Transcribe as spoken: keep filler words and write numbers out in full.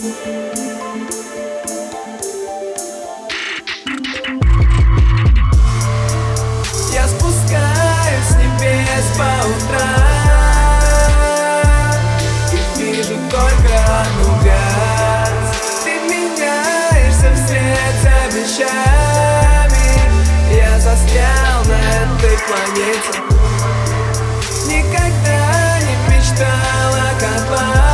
Я спускаюсь с небес по утрам и вижу только одну грязь. Ты меняешься вслед за вещами. Я застрял на этой планете. Никогда не мечтал о копании.